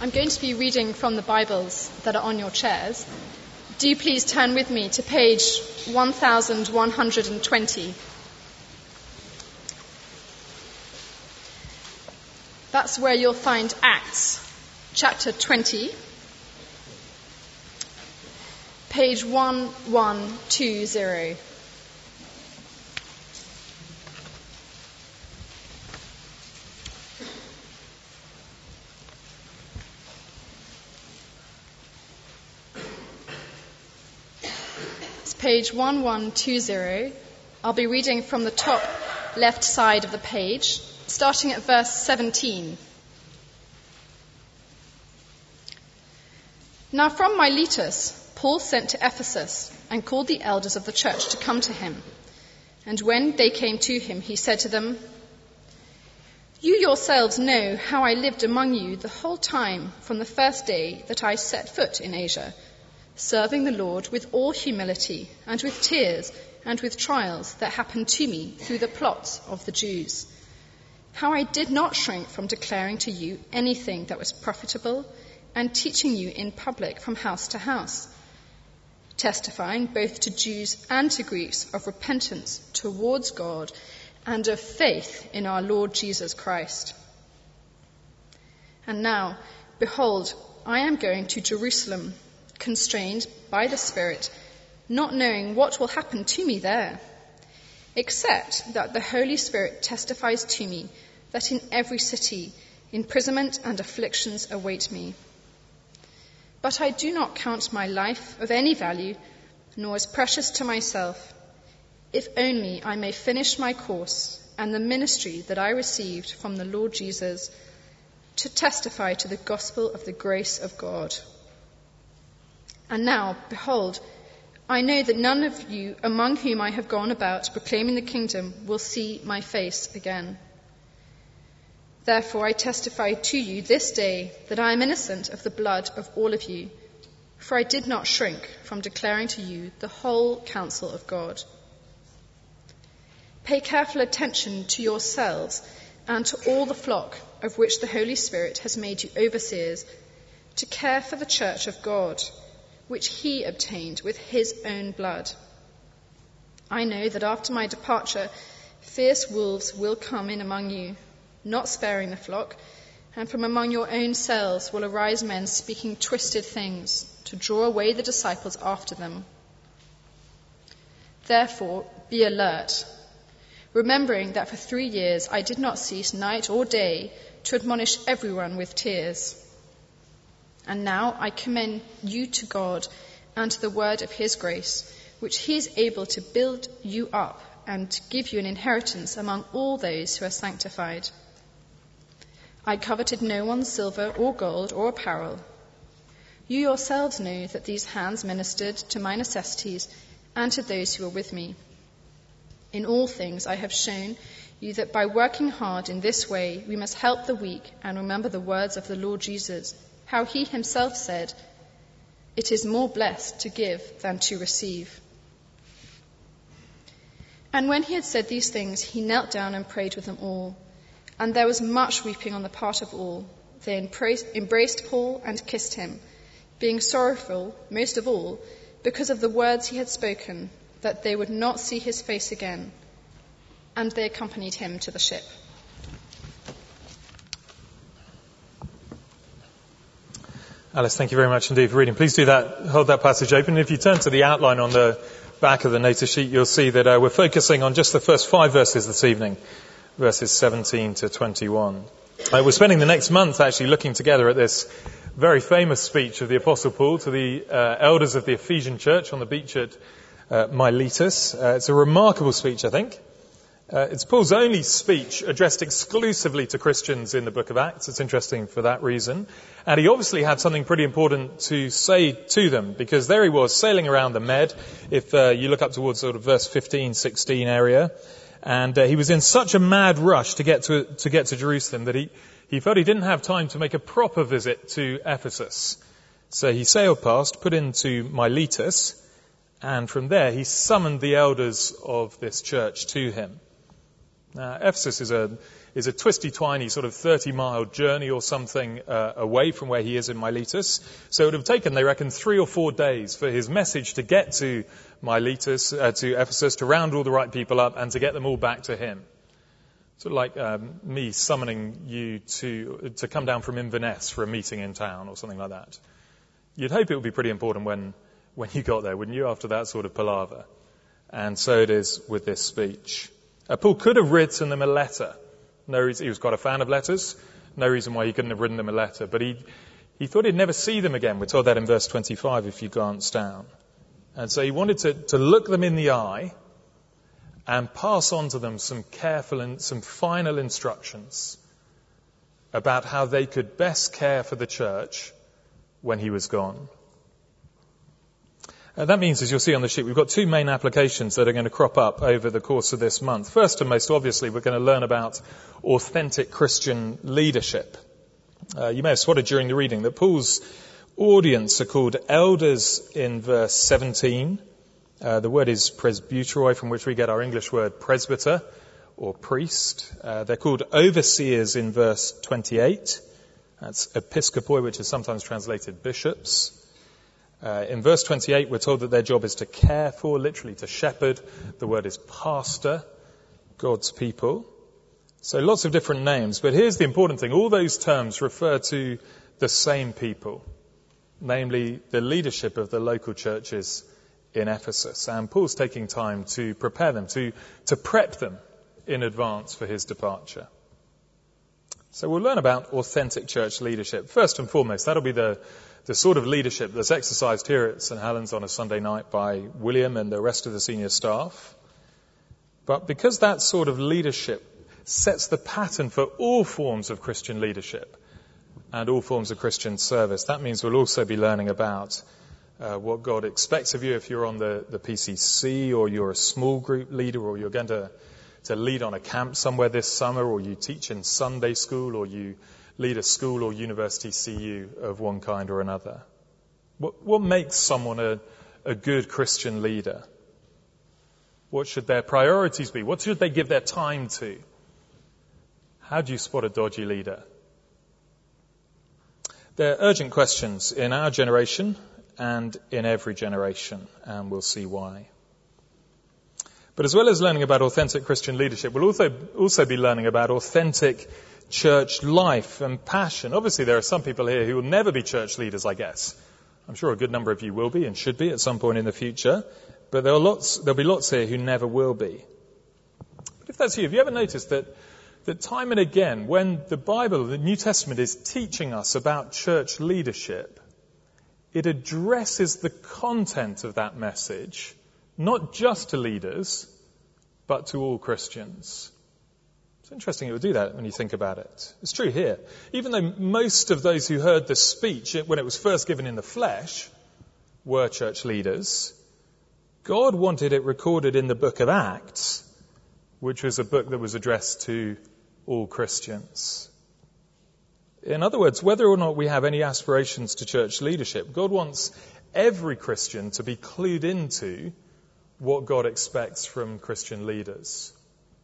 I'm going to be reading from the Bibles that are on your chairs. Do please turn with me to page 1120. That's where you'll find Acts, chapter 20, page 1120. Page 1120. I'll be reading from the top left side of the page, starting at verse 17. Now from Miletus, Paul sent to Ephesus and called the elders of the church to come to him. And when they came to him, he said to them, "You yourselves know how I lived among you the whole time from the first day that I set foot in Asia, serving the Lord with all humility and with tears and with trials that happened to me through the plots of the Jews. How I did not shrink from declaring to you anything that was profitable and teaching you in public from house to house, testifying both to Jews and to Greeks of repentance towards God and of faith in our Lord Jesus Christ. And now, behold, I am going to Jerusalem, constrained by the Spirit, not knowing what will happen to me there, except that the Holy Spirit testifies to me that in every city imprisonment and afflictions await me. But I do not count my life of any value, nor as precious to myself, if only I may finish my course and the ministry that I received from the Lord Jesus, to testify to the gospel of the grace of God. And now, behold, I know that none of you among whom I have gone about proclaiming the kingdom will see my face again. Therefore I testify to you this day that I am innocent of the blood of all of you, for I did not shrink from declaring to you the whole counsel of God. Pay careful attention to yourselves and to all the flock of which the Holy Spirit has made you overseers, to care for the church of God, which he obtained with his own blood. I know that after my departure, fierce wolves will come in among you, not sparing the flock, and from among your own selves will arise men speaking twisted things to draw away the disciples after them. Therefore, be alert, remembering that for 3 years I did not cease night or day to admonish everyone with tears. And now I commend you to God and to the word of his grace, which he is able to build you up and to give you an inheritance among all those who are sanctified. I coveted no one's silver or gold or apparel. You yourselves know that these hands ministered to my necessities and to those who were with me. In all things I have shown you that by working hard in this way we must help the weak and remember the words of the Lord Jesus, how he himself said, "It is more blessed to give than to receive." And when he had said these things, he knelt down and prayed with them all. And there was much weeping on the part of all. They embraced Paul and kissed him, being sorrowful, most of all, because of the words he had spoken, that they would not see his face again. And they accompanied him to the ship. Alice, thank you very much indeed for reading. Please do that. Hold that passage open. If you turn to the outline on the back of the notice sheet, you'll see that we're focusing on just the first 5 verses this evening, verses 17 to 21. We're spending the next month actually looking together at this very famous speech of the Apostle Paul to the elders of the Ephesian church on the beach at Miletus. It's a remarkable speech, I think. It's Paul's only speech addressed exclusively to Christians in the book of Acts. It's interesting for that reason. And he obviously had something pretty important to say to them, because there he was sailing around the Med, if you look up towards sort of verse 15, 16 area. And he was in such a mad rush to get to Jerusalem that he felt he didn't have time to make a proper visit to Ephesus. So he sailed past, put into Miletus, and from there he summoned the elders of this church to him. Ephesus is a twisty-twiny sort of 30-mile journey or something away from where he is in Miletus. So it would have taken, they reckon, 3 or 4 days for his message to get to Miletus, to Ephesus, to round all the right people up and to get them all back to him. Sort of like me summoning you to come down from Inverness for a meeting in town or something like that. You'd hope it would be pretty important when you got there, wouldn't you, after that sort of palaver? And so it is with this speech. Paul could have written them a letter. No reason, he was quite a fan of letters. No reason why he couldn't have written them a letter. But he thought he'd never see them again. We're told that in verse 25 if you glance down. And so he wanted to look them in the eye and pass on to them some careful and some final instructions about how they could best care for the church when he was gone. That means, as you'll see on the sheet, we've got 2 main applications that are going to crop up over the course of this month. First and most obviously, we're going to learn about authentic Christian leadership. You may have spotted during the reading that Paul's audience are called elders in verse 17. The word is presbyteroi, from which we get our English word presbyter or priest. They're called overseers in verse 28. That's episkopoi, which is sometimes translated bishops. In verse 28, we're told that their job is to care for, literally to shepherd. The word is pastor, God's people. So lots of different names. But here's the important thing. All those terms refer to the same people, namely the leadership of the local churches in Ephesus. And Paul's taking time to prepare them, to prep them in advance for his departure. So we'll learn about authentic church leadership. First and foremost, that'll be the sort of leadership that's exercised here at St. Helens on a Sunday night by William and the rest of the senior staff. But because that sort of leadership sets the pattern for all forms of Christian leadership and all forms of Christian service, that means we'll also be learning about what God expects of you if you're on the PCC, or you're a small group leader, or you're going to lead on a camp somewhere this summer, or you teach in Sunday school, or you lead a school or university CU of one kind or another. What makes someone a good Christian leader? What should their priorities be? What should they give their time to? How do you spot a dodgy leader? They're urgent questions in our generation and in every generation, and we'll see why. But as well as learning about authentic Christian leadership, we'll also be learning about authentic church life and passion. Obviously, there are some people here who will never be church leaders, I guess. I'm sure a good number of you will be and should be at some point in the future. But there'll be lots here who never will be. But if that's you, have you ever noticed that time and again, when the Bible, the New Testament, is teaching us about church leadership, it addresses the content of that message, not just to leaders, but to all Christians. It's interesting it would do that when you think about it. It's true here. Even though most of those who heard the speech when it was first given in the flesh were church leaders, God wanted it recorded in the book of Acts, which was a book that was addressed to all Christians. In other words, whether or not we have any aspirations to church leadership, God wants every Christian to be clued into what God expects from Christian leaders.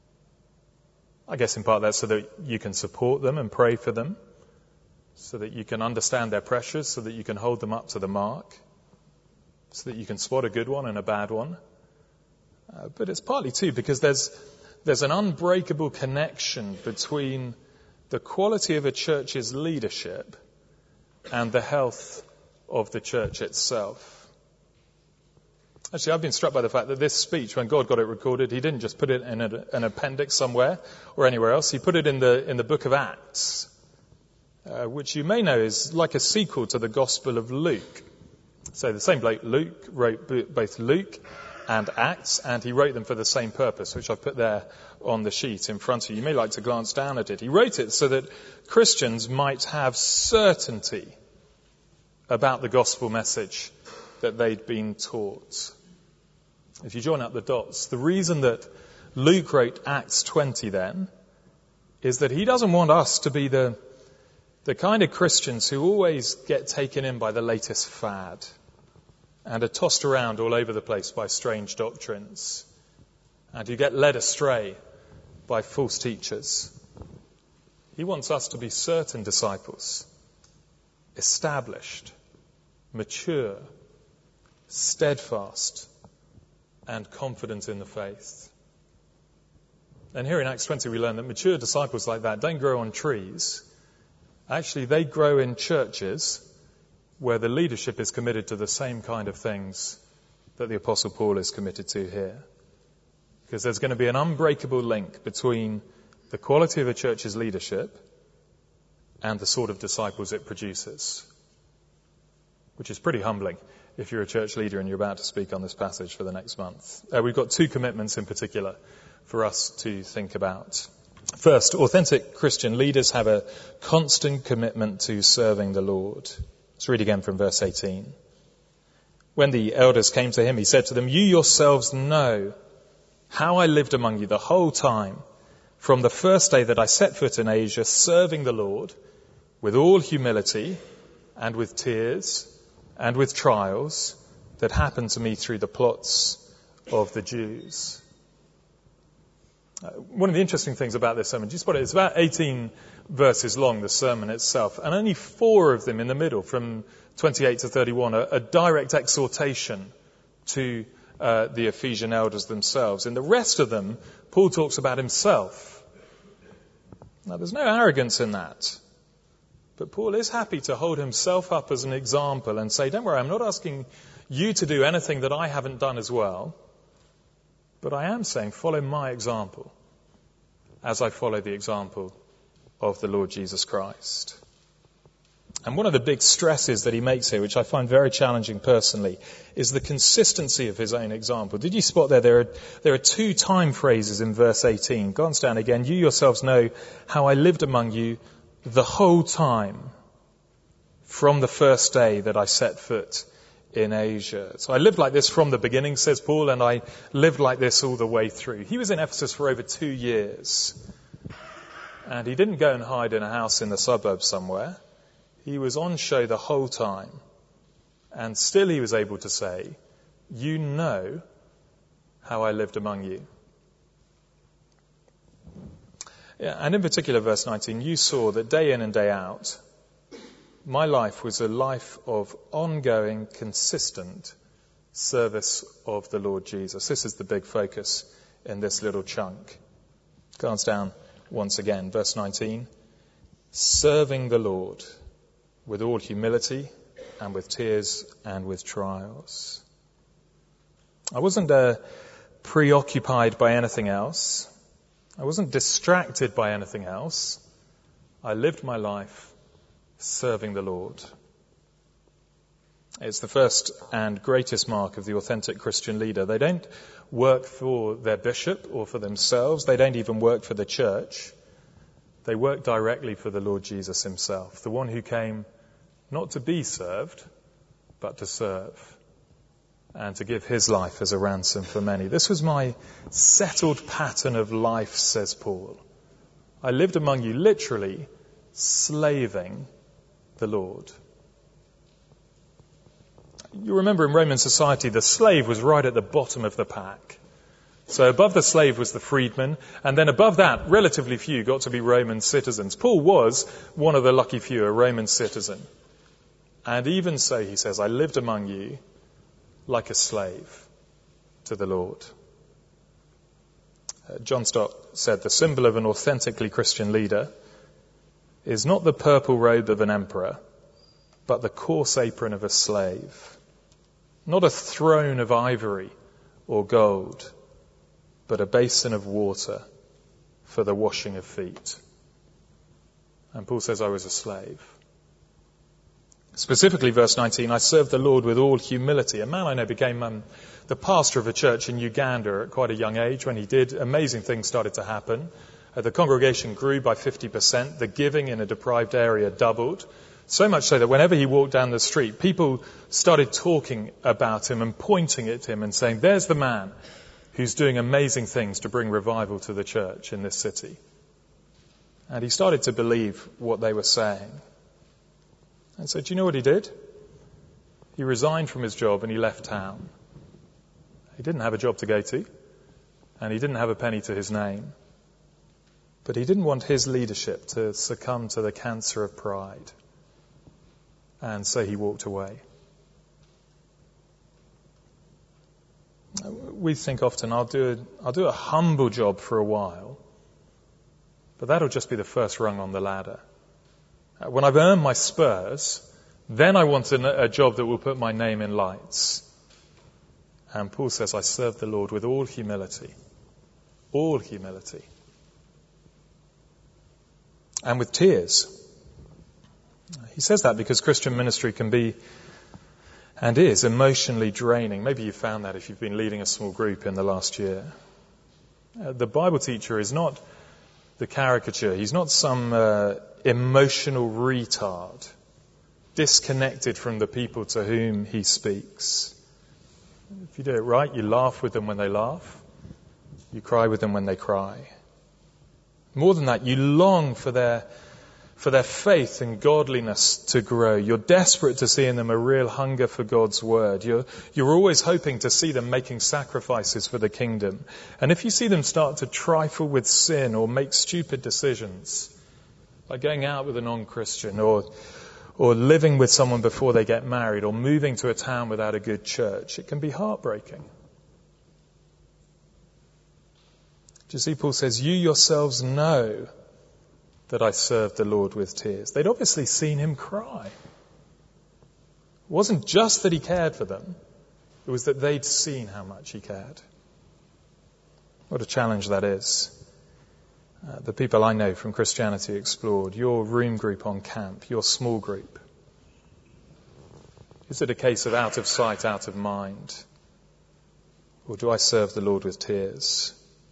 I guess in part that's so that you can support them and pray for them, so that you can understand their pressures, so that you can hold them up to the mark, so that you can spot a good one and a bad one. But it's partly too because there's an unbreakable connection between the quality of a church's leadership and the health of the church itself. Actually, I've been struck by the fact that this speech, when God got it recorded, he didn't just put it in an appendix somewhere or anywhere else. He put it in the book of Acts, which you may know is like a sequel to the Gospel of Luke. So the same bloke, Luke, wrote both Luke and Acts, and he wrote them for the same purpose, which I've put there on the sheet in front of you. You may like to glance down at it. He wrote it so that Christians might have certainty about the gospel message that they'd been taught. If you join up the dots, the reason that Luke wrote Acts 20 then is that he doesn't want us to be the kind of Christians who always get taken in by the latest fad and are tossed around all over the place by strange doctrines, and who get led astray by false teachers. He wants us to be certain disciples, established, mature, steadfast, and confident in the faith. And here in Acts 20 we learn that mature disciples like that don't grow on trees. Actually, they grow in churches where the leadership is committed to the same kind of things that the Apostle Paul is committed to here. Because there's going to be an unbreakable link between the quality of a church's leadership and the sort of disciples it produces. Which is pretty humbling if you're a church leader and you're about to speak on this passage for the next month. We've got two commitments in particular for us to think about. First, authentic Christian leaders have a constant commitment to serving the Lord. Let's read again from verse 18. When the elders came to him, he said to them, "You yourselves know how I lived among you the whole time, from the first day that I set foot in Asia, serving the Lord with all humility and with tears and with trials that happened to me through the plots of the Jews." One of the interesting things about this sermon, do you spot it? It's about 18 verses long, the sermon itself, and only 4 of them in the middle, from 28 to 31, are direct exhortation to the Ephesian elders themselves. In the rest of them, Paul talks about himself. Now, there's no arrogance in that. But Paul is happy to hold himself up as an example and say, don't worry, I'm not asking you to do anything that I haven't done as well. But I am saying, follow my example as I follow the example of the Lord Jesus Christ. And one of the big stresses that he makes here, which I find very challenging personally, is the consistency of his own example. Did you spot there are 2 time phrases in verse 18. Glance down again. You yourselves know how I lived among you the whole time from the first day that I set foot in Asia. So I lived like this from the beginning, says Paul, and I lived like this all the way through. He was in Ephesus for over 2 years. And he didn't go and hide in a house in the suburbs somewhere. He was on show the whole time. And still he was able to say, you know how I lived among you. Yeah, and in particular, verse 19, you saw that day in and day out, my life was a life of ongoing, consistent service of the Lord Jesus. This is the big focus in this little chunk. Glance down once again, verse 19. Serving the Lord with all humility and with tears and with trials. I wasn't preoccupied by anything else. I wasn't distracted by anything else. I lived my life serving the Lord. It's the first and greatest mark of the authentic Christian leader. They don't work for their bishop or for themselves. They don't even work for the church. They work directly for the Lord Jesus himself, the one who came not to be served, but to serve and to give his life as a ransom for many. This was my settled pattern of life, says Paul. I lived among you literally slaving the Lord. You remember in Roman society, the slave was right at the bottom of the pack. So above the slave was the freedman, and then above that, relatively few got to be Roman citizens. Paul was one of the lucky few, a Roman citizen. And even so, he says, I lived among you like a slave to the Lord. John Stott said, the symbol of an authentically Christian leader is not the purple robe of an emperor, but the coarse apron of a slave. Not a throne of ivory or gold, but a basin of water for the washing of feet. And Paul says, I was a slave. Specifically, verse 19, I served the Lord with all humility. A man I know became the pastor of a church in Uganda at quite a young age. When he did, amazing things started to happen. The congregation grew by 50%. The giving in a deprived area doubled. So much so that whenever he walked down the street, people started talking about him and pointing at him and saying, there's the man who's doing amazing things to bring revival to the church in this city. And he started to believe what they were saying. And so do you know what he did? He resigned from his job and he left town. He didn't have a job to go to, and he didn't have a penny to his name. But he didn't want his leadership to succumb to the cancer of pride. And so he walked away. We think often, I'll do a humble job for a while, but that'll just be the first rung on the ladder. When I've earned my spurs, then I want a job that will put my name in lights. And Paul says, I serve the Lord with all humility. All humility. And with tears. He says that because Christian ministry can be and is emotionally draining. Maybe you found that if you've been leading a small group in the last year. The Bible teacher is not the caricature. He's not some emotional retard, disconnected from the people to whom he speaks. If you do it right, you laugh with them when they laugh. You cry with them when they cry. More than that, you long for their faith and godliness to grow. You're desperate to see in them a real hunger for God's word. You're always hoping to see them making sacrifices for the kingdom. And if you see them start to trifle with sin or make stupid decisions, like going out with a non-Christian or living with someone before they get married or moving to a town without a good church, it can be heartbreaking. Do you see, Paul says, you yourselves know that I served the Lord with tears. They'd obviously seen him cry. It wasn't just that he cared for them. It was that they'd seen how much he cared. What a challenge that is. The people I know from Christianity Explored, your room group on camp, your small group. Is it a case of out of sight, out of mind? Or do I serve the Lord with tears?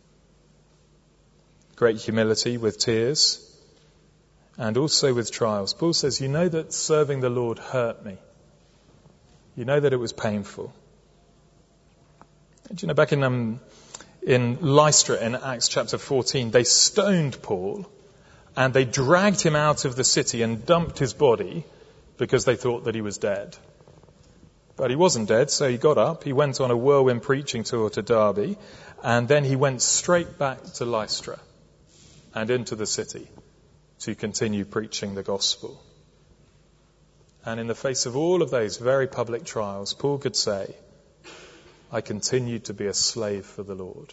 Great humility with tears. And also with trials. Paul says, you know that serving the Lord hurt me. You know that it was painful. Do you know, back in Lystra in Acts chapter 14, they stoned Paul and they dragged him out of the city and dumped his body because they thought that he was dead. But he wasn't dead, so he got up, he went on a whirlwind preaching tour to Derbe, and then he went straight back to Lystra and into the city to continue preaching the gospel. And in the face of all of those very public trials, Paul could say, I continued to be a slave for the Lord.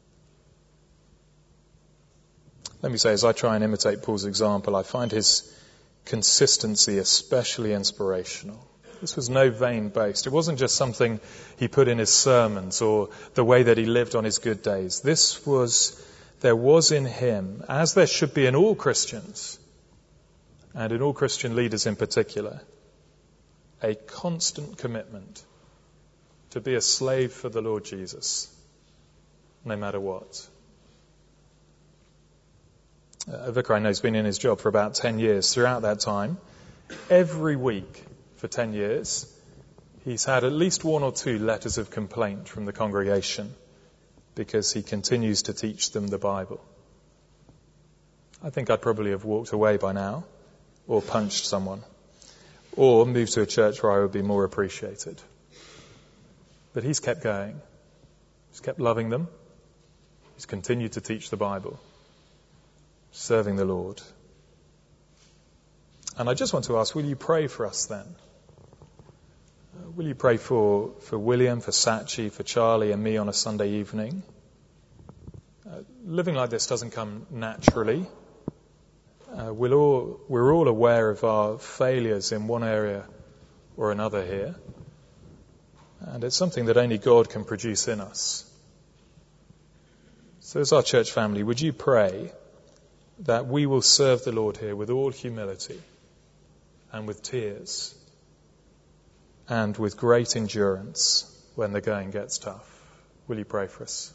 Let me say, as I try and imitate Paul's example, I find his consistency especially inspirational. This was no vain boast. It wasn't just something he put in his sermons or the way that he lived on his good days. There was in him, as there should be in all Christians, and in all Christian leaders in particular, a constant commitment to be a slave for the Lord Jesus, no matter what. A vicar I know has been in his job for about 10 years. Throughout that time, every week for 10 years, he's had at least one or two letters of complaint from the congregation because he continues to teach them the Bible. I think I'd probably have walked away by now, or punched someone, or moved to a church where I would be more appreciated. But he's kept going. He's kept loving them. He's continued to teach the Bible, serving the Lord. And I just want to ask, will you pray for us then? Will you pray for William, for Sachi, for Charlie and me on a Sunday evening? Living like this doesn't come naturally. We're all aware of our failures in one area or another here. And it's something that only God can produce in us. So as our church family, would you pray that we will serve the Lord here with all humility and with tears and with great endurance when the going gets tough? Will you pray for us?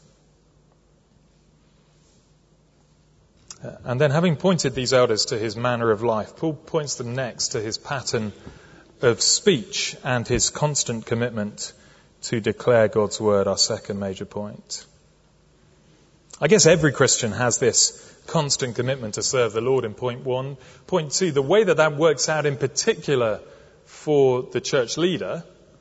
And then, having pointed these elders to his manner of life, Paul points them next to his pattern of speech and his constant commitment to declare God's word, our second major point. I guess every Christian has this constant commitment to serve the Lord in point one. Point two, the way that works out in particular for the church leader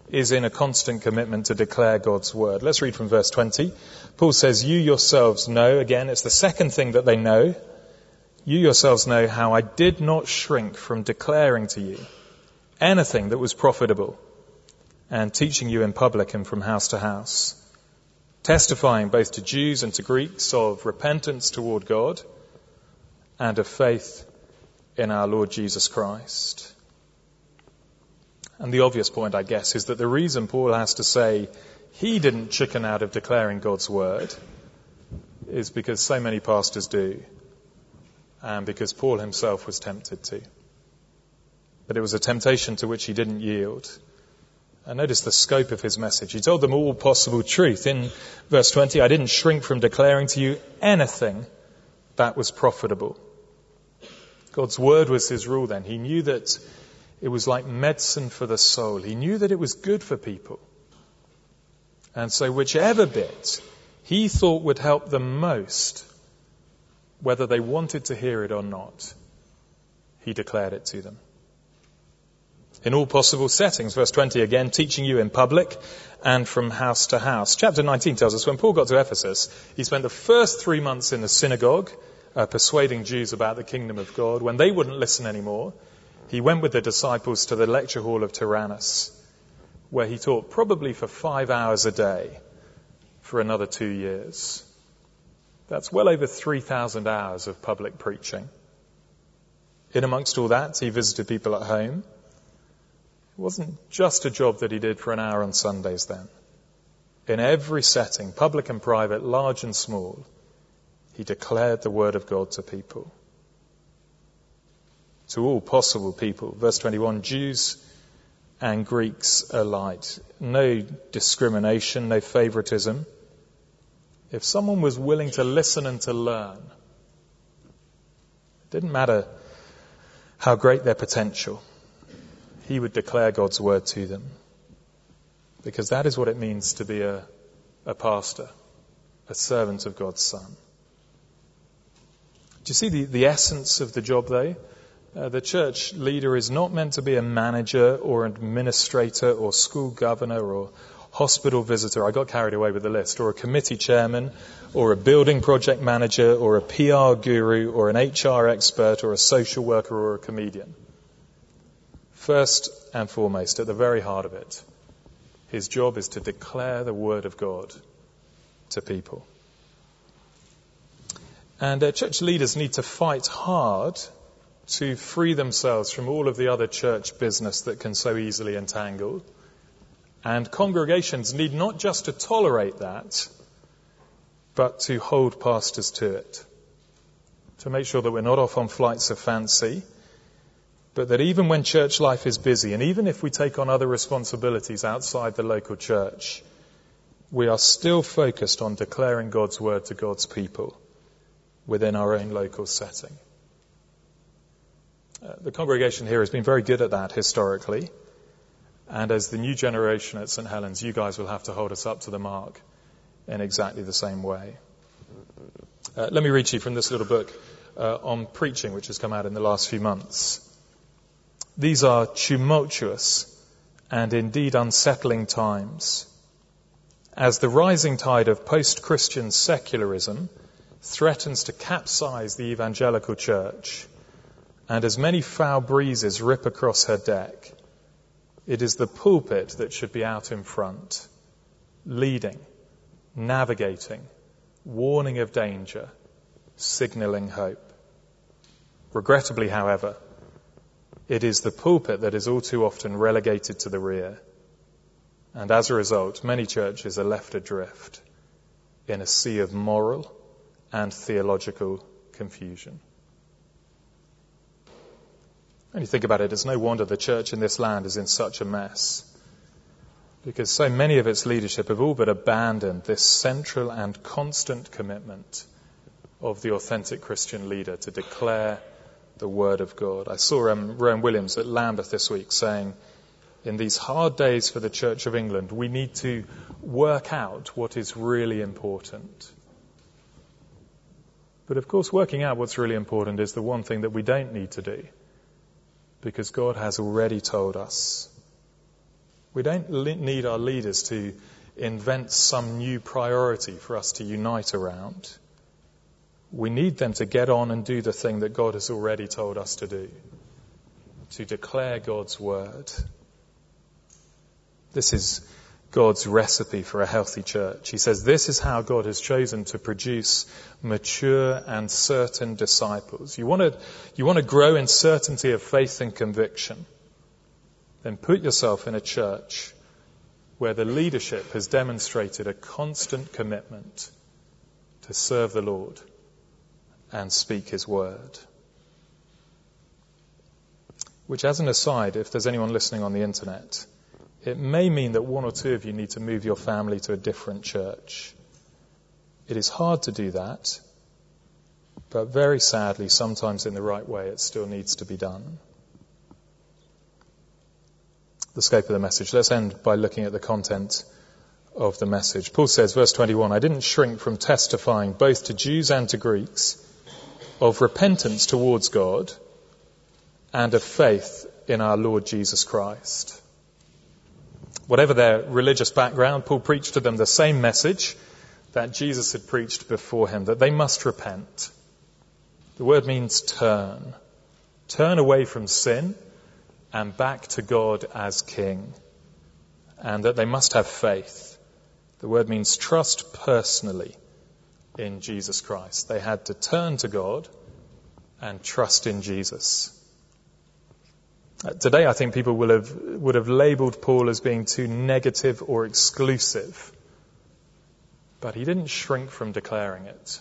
is in a constant commitment to declare God's word. Let's read from verse 20. Paul says, you yourselves know, again, it's the second thing that they know. You yourselves know how I did not shrink from declaring to you anything that was profitable and teaching you in public and from house to house, testifying both to Jews and to Greeks of repentance toward God and of faith in our Lord Jesus Christ. And the obvious point, I guess, is that the reason Paul has to say he didn't chicken out of declaring God's word is because so many pastors do, and because Paul himself was tempted to. But it was a temptation to which he didn't yield. And notice the scope of his message. He told them all possible truth. In verse 20, I didn't shrink from declaring to you anything that was profitable. God's word was his rule then. He knew that it was like medicine for the soul. He knew that it was good for people. And so whichever bit he thought would help them most, whether they wanted to hear it or not, he declared it to them. In all possible settings, verse 20 again, teaching you in public and from house to house. Chapter 19 tells us when Paul got to Ephesus, he spent the first 3 months in the synagogue, persuading Jews about the kingdom of God. When they wouldn't listen anymore, he went with the disciples to the lecture hall of Tyrannus, where he taught probably for 5 hours a day for another 2 years. That's well over 3,000 hours of public preaching. In amongst all that, he visited people at home. It wasn't just a job that he did for an hour on Sundays then. In every setting, public and private, large and small, he declared the word of God to people. To all possible people. Verse 21, Jews and Greeks alike. No discrimination, no favoritism. If someone was willing to listen and to learn, it didn't matter how great their potential, he would declare God's word to them. Because that is what it means to be a pastor, a servant of God's Son. Do you see the essence of the job though? The church leader is not meant to be a manager or administrator or school governor or hospital visitor. I got carried away with the list. Or a committee chairman or a building project manager or a PR guru or an HR expert or a social worker or a comedian. First and foremost, at the very heart of it, his job is to declare the word of God to people. And church leaders need to fight hard to free themselves from all of the other church business that can so easily entangle. And congregations need not just to tolerate that, but to hold pastors to it. To make sure that we're not off on flights of fancy, but that even when church life is busy, and even if we take on other responsibilities outside the local church, we are still focused on declaring God's word to God's people within our own local setting. The congregation here has been very good at that historically. And as the new generation at St. Helens, you guys will have to hold us up to the mark in exactly the same way. Let me read to you from this little book on preaching, which has come out in the last few months. These are tumultuous and indeed unsettling times, as the rising tide of post-Christian secularism threatens to capsize the evangelical church, and as many foul breezes rip across her deck. It is the pulpit that should be out in front, leading, navigating, warning of danger, signalling hope. Regrettably, however, it is the pulpit that is all too often relegated to the rear. And as a result, many churches are left adrift in a sea of moral and theological confusion. When you think about it, it's no wonder the church in this land is in such a mess. Because so many of its leadership have all but abandoned this central and constant commitment of the authentic Christian leader to declare the word of God. I saw Rowan Williams at Lambeth this week saying, in these hard days for the Church of England, we need to work out what is really important. But of course, working out what's really important is the one thing that we don't need to do. Because God has already told us. We don't need our leaders to invent some new priority for us to unite around. We need them to get on and do the thing that God has already told us to do, to declare God's word. This is God's recipe for a healthy church. He says this is how God has chosen to produce mature and certain disciples. You want to grow in certainty of faith and conviction, then put yourself in a church where the leadership has demonstrated a constant commitment to serve the Lord and speak his word. Which, as an aside, if there's anyone listening on the internet, it may mean that one or two of you need to move your family to a different church. It is hard to do that, but very sadly, sometimes in the right way, it still needs to be done. The scope of the message. Let's end by looking at the content of the message. Paul says, verse 21, I didn't shrink from testifying both to Jews and to Greeks of repentance towards God and of faith in our Lord Jesus Christ. Whatever their religious background, Paul preached to them the same message that Jesus had preached before him, that they must repent. The word means turn. Turn away from sin and back to God as King. And that they must have faith. The word means trust personally in Jesus Christ. They had to turn to God and trust in Jesus. Today, I think people would have labelled Paul as being too negative or exclusive. But he didn't shrink from declaring it.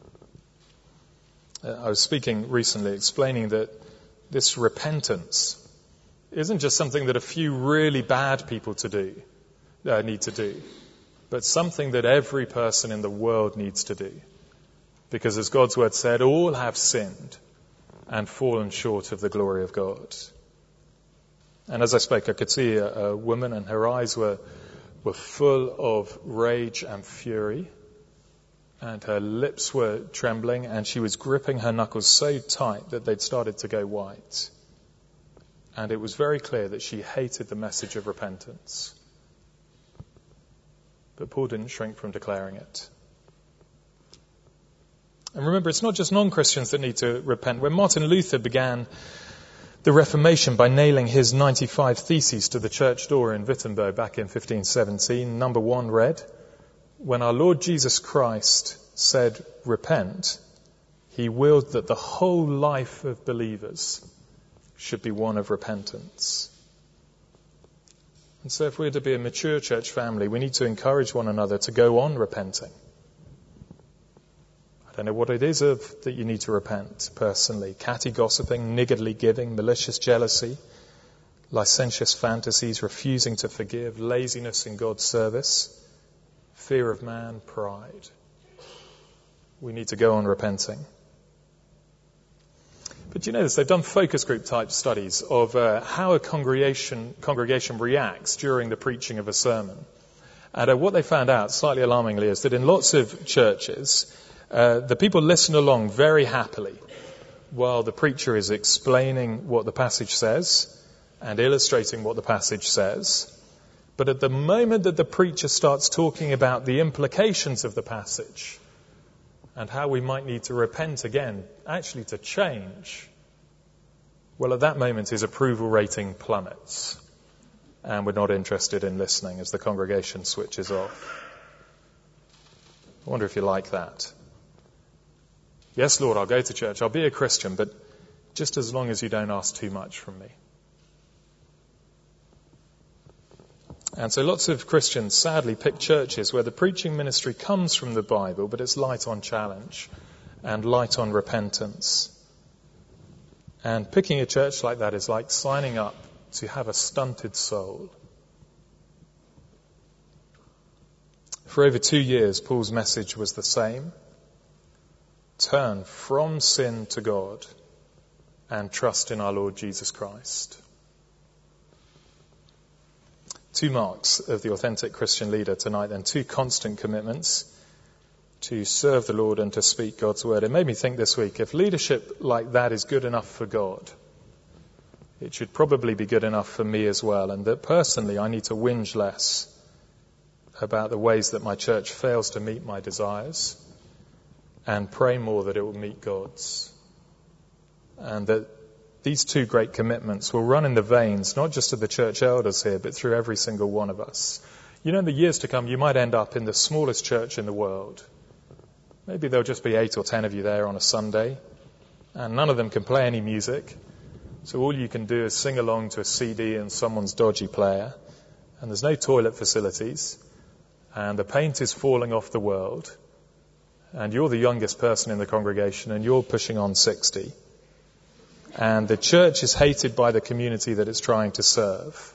I was speaking recently explaining that this repentance isn't just something that a few really bad people need to do, but something that every person in the world needs to do. Because as God's word said, all have sinned and fallen short of the glory of God. And as I spoke, I could see a woman, and her eyes were full of rage and fury, and her lips were trembling, and she was gripping her knuckles so tight that they'd started to go white. And it was very clear that she hated the message of repentance. But Paul didn't shrink from declaring it. And remember, it's not just non-Christians that need to repent. When Martin Luther began the Reformation by nailing his 95 Theses to the church door in Wittenberg back in 1517, number 1 read, when our Lord Jesus Christ said, repent, he willed that the whole life of believers should be one of repentance. And so if we're to be a mature church family, we need to encourage one another to go on repenting. I don't know what it is that you need to repent personally. Catty gossiping, niggardly giving, malicious jealousy, licentious fantasies, refusing to forgive, laziness in God's service, fear of man, pride. We need to go on repenting. But you know this, they've done focus group type studies of how a congregation reacts during the preaching of a sermon. And what they found out, slightly alarmingly, is that in lots of churches, the people listen along very happily while the preacher is explaining what the passage says and illustrating what the passage says. But at the moment that the preacher starts talking about the implications of the passage and how we might need to repent again, actually to change, well, at that moment his approval rating plummets and we're not interested in listening as the congregation switches off. I wonder if you like that. Yes, Lord, I'll go to church, I'll be a Christian, but just as long as you don't ask too much from me. And so lots of Christians sadly pick churches where the preaching ministry comes from the Bible, but it's light on challenge and light on repentance. And picking a church like that is like signing up to have a stunted soul. For over 2 years, Paul's message was the same. Turn from sin to God and trust in our Lord Jesus Christ. 2 marks of the authentic Christian leader tonight, then 2 constant commitments to serve the Lord and to speak God's word. It made me think this week, if leadership like that is good enough for God, it should probably be good enough for me as well, and that personally I need to whinge less about the ways that my church fails to meet my desires and pray more that it will meet God's. And that these two great commitments will run in the veins, not just of the church elders here, but through every single one of us. You know, in the years to come, you might end up in the smallest church in the world. Maybe there'll just be 8 or 10 of you there on a Sunday, and none of them can play any music. So all you can do is sing along to a CD in someone's dodgy player, and there's no toilet facilities, and the paint is falling off the world, and you're the youngest person in the congregation, and you're pushing on 60. And the church is hated by the community that it's trying to serve.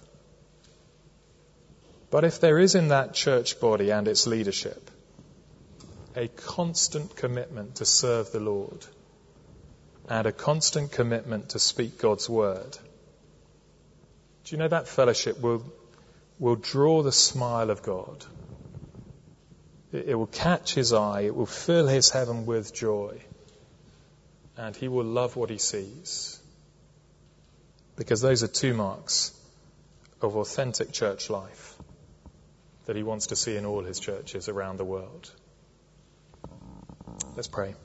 But if there is in that church body and its leadership a constant commitment to serve the Lord and a constant commitment to speak God's word, do you know that fellowship will draw the smile of God? It will catch his eye, it will fill his heaven with joy, and he will love what he sees. Because those are 2 marks of authentic church life that he wants to see in all his churches around the world. Let's pray.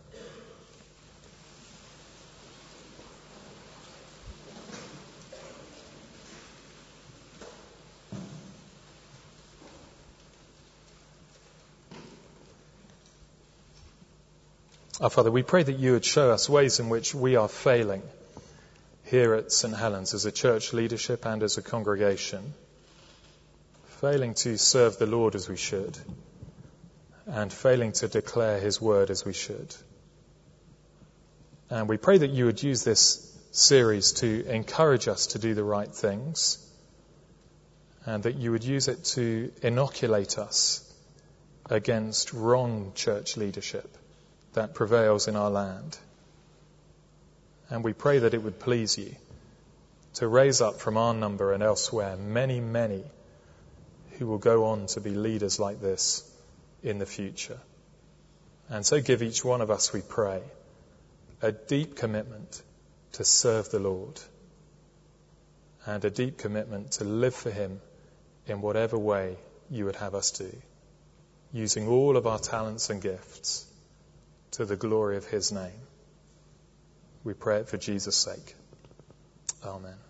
Our Father, we pray that you would show us ways in which we are failing here at St. Helens as a church leadership and as a congregation, failing to serve the Lord as we should, and failing to declare his word as we should. And we pray that you would use this series to encourage us to do the right things, and that you would use it to inoculate us against wrong church leadership that prevails in our land. And we pray that it would please you to raise up from our number and elsewhere many, many who will go on to be leaders like this in the future. And so give each one of us, we pray, a deep commitment to serve the Lord and a deep commitment to live for him in whatever way you would have us do, using all of our talents and gifts to the glory of his name. We pray it for Jesus' sake. Amen.